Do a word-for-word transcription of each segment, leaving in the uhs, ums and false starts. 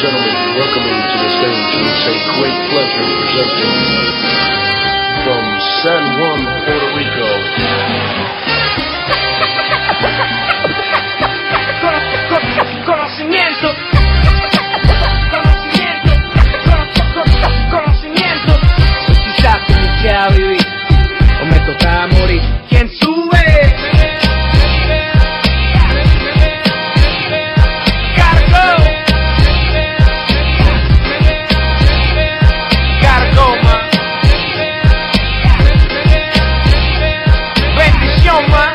gentlemen, welcoming to the stage, it's a great pleasure presenting from San Juan, Puerto Rico. Conocimiento, conocimiento, conocimiento. Quizás comencé a vivir o me tocaba morir. ¿Quién sube? Cargo, cargo más. Bendición más.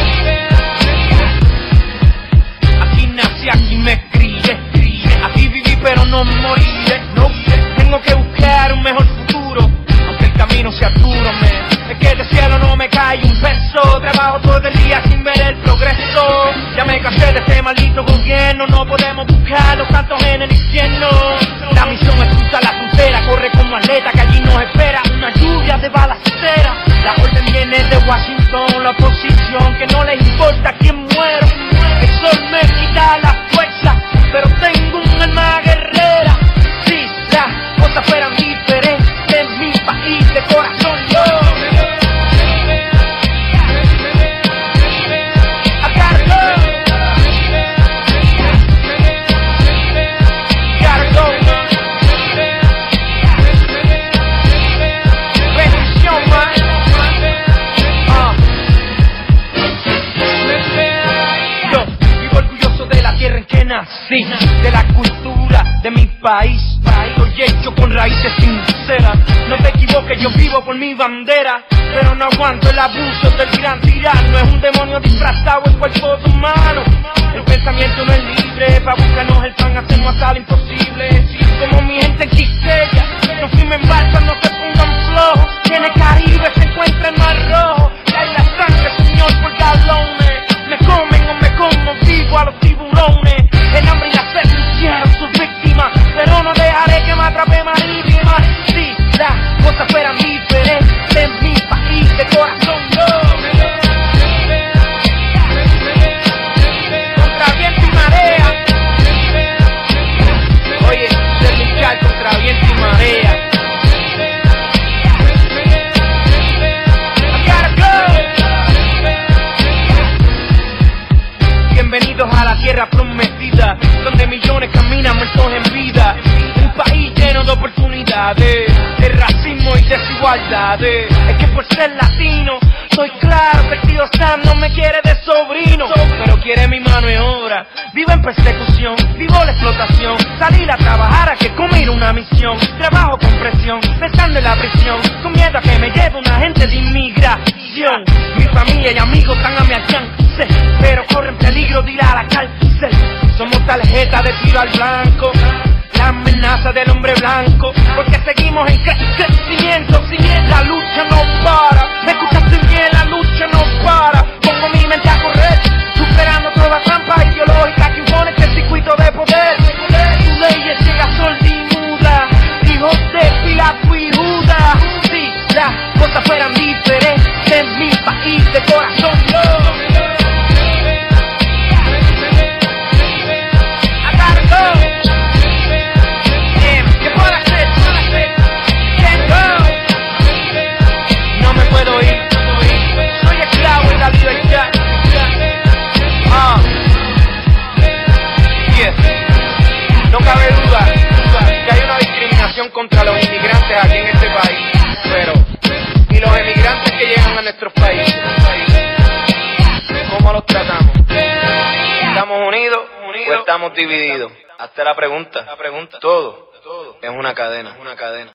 Aquí me crié, aquí viví pero no moriré, no, tengo que buscar un mejor futuro, aunque el camino sea duro, man. Es que del cielo no me cae un peso, trabajo todo el día sin ver el progreso, ya me cansé de este maldito gobierno, no podemos buscar los santos en el infierno, la misión es cruzar la frontera, corre como atleta que allí nos espera una lluvia de balacera, la orden viene de Washington, la oposición que no les importa quién muera. El sol me quita la fuerza, pero tengo un alma guerrera. Si las cosas fueran diferentes en mi país de corazón, yo a cargo, cargo, bendición más. En que nací, de la cultura de mi país, estoy hecho con raíces sinceras, no te equivoques, yo vivo por mi bandera, pero no aguanto el abuso del gran tirano, es un demonio disfrazado en cuerpo humano, el pensamiento no es libre, pa' buscarnos el pan hacemos hasta lo imposible, como mi gente en Quisqueya, no firmen balsas, no se pongan flojos, tiene Caribe, se encuentra en Mar Rojo, y hay la sangre, señor, por galones, me comen o me como vivo a los tiburones, el hambre y la sed hicieron sus víctimas, pero no dejaré que me atrape marítima. Si las cosas fueran diferentes en mi país de corazón, yo contra viento y marea, oye, de luchar contra viento y marea. Bienvenidos a la tierra prometida, donde millones caminan muertos en vida. Un país lleno de oportunidades, de racismo y desigualdades. Es que por ser latino, soy claro que el tío Sam no me quiere de sobrino, pero quiere mi mano de obra. Vivo en persecución, vivo la explotación. Salir a trabajar a que comer una misión. Trabajo con presión, pensando en la prisión, con miedo a que me lleve un agente de inmigración. Mi familia y amigos están a mi alcance, pero corren peligro de ir a la cárcel. Somos tarjeta de tiro al blanco, la amenaza del hombre blanco, porque seguimos en cre crecimiento. Si bien la lucha no para, me escuchaste bien, la lucha no para. Pongo mi mente a correr, superando toda trampa ideológica que impone este circuito de poder. Tu ley es ciega, sorda y muda, hijos de Pilato y Judas. Si las cosas fueran diferentes en mi país de corazón, yo no cabe duda que hay una discriminación contra los inmigrantes aquí en este país, pero ¿y los emigrantes que llegan a nuestros países? ¿Cómo los tratamos? ¿Estamos unidos o estamos divididos? Hazte la pregunta. Todo es una cadena.